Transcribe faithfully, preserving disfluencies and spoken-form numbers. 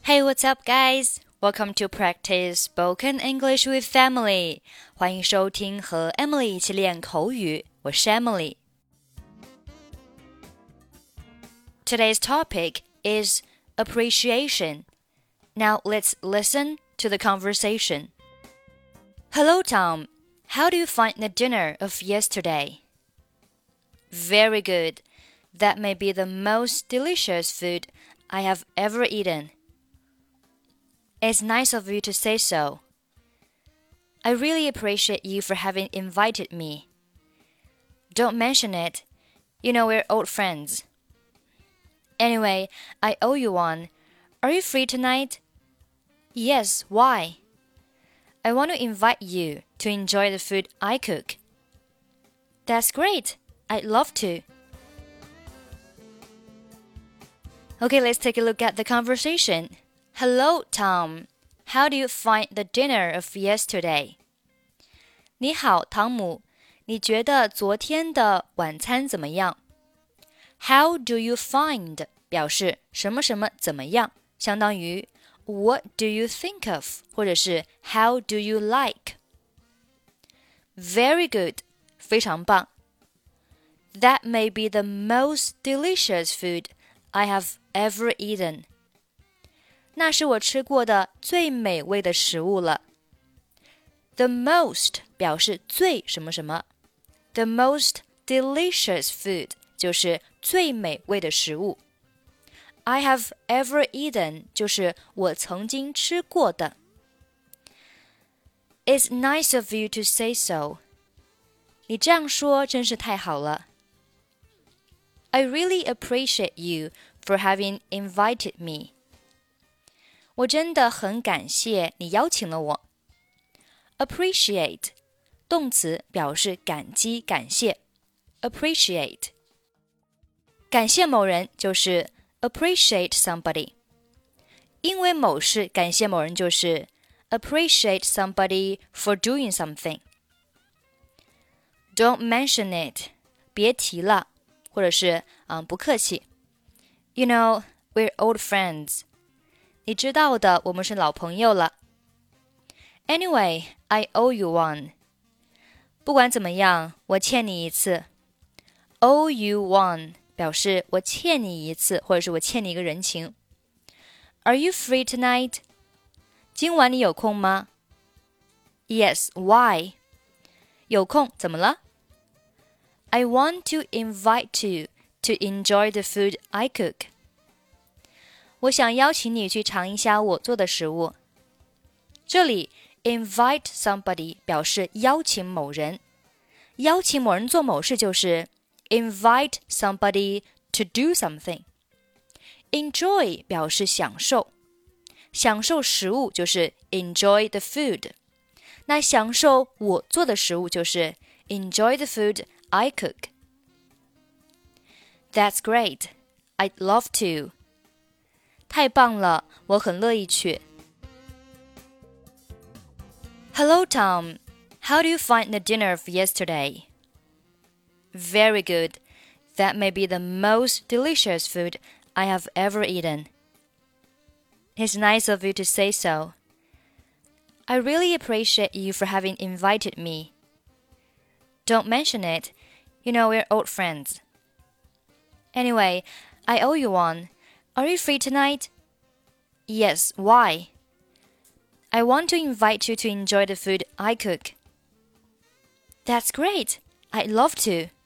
Hey, what's up, guys? Welcome to practice spoken English with Emily. 欢迎收听和 Emily 一起练口语，我是 Emily. Today's topic is appreciation. Now let's listen to the conversation. Hello, Tom. How do you find the dinner of yesterday? Very good. That may be the most delicious food I have ever eaten.It's nice of you to say so. I really appreciate you for having invited me. Don't mention it. You know we're old friends. Anyway, I owe you one. Are you free tonight? Yes, why? I want to invite you to enjoy the food I cook. That's great. I'd love to. Okay, let's take a look at the conversation.Hello, Tom. How do you find the dinner of yesterday? 你好，汤姆。你觉得昨天的晚餐怎么样？ How do you find 表示什么什么怎么样，相当于 What do you think of 或者是 How do you like? Very good. 非常棒。That may be the most delicious food I have ever eaten.那是我吃过的最美味的食物了。The most 表示最什么什么 The most delicious food 就是最美味的食物。I have ever eaten 就是我曾经吃过的。It's nice of you to say so. 你这样说真是太好了。I really appreciate you for having invited me.我真的很感谢你邀请了我。Appreciate 动词表示感激感谢 Appreciate 感谢某人就是 appreciate somebody 因为某事感谢某人就是 appreciate somebody for doing something Don't mention it 别提了或者是、嗯、不客气 You know, we're old friends你知道的，我们是老朋友了。Anyway, I owe you one. 不管怎么样，我欠你一次。Owe you one 表示我欠你一次，或者是我欠你一个人情。Are you free tonight? 今晚你有空吗 ？Yes, why? 有空怎么了 ？I want to invite you to enjoy the food I cook.我想邀请你去尝一下我做的食物。这里 invite somebody 表示邀请某人，邀请某人做某事就是 invite somebody to do something. Enjoy 表示享受，享受食物就是 enjoy the food. 那享受我做的食物就是 enjoy the food I cook. That's great. I'd love to.太棒了，我很乐意去。Hello, Tom. How do you find the dinner of yesterday? Very good. That may be the most delicious food I have ever eaten. It's nice of you to say so. I really appreciate you for having invited me. Don't mention it. You know we're old friends. Anyway, I owe you one.Are you free tonight? Yes, why? I want to invite you to enjoy the food I cook. That's great. I'd love to.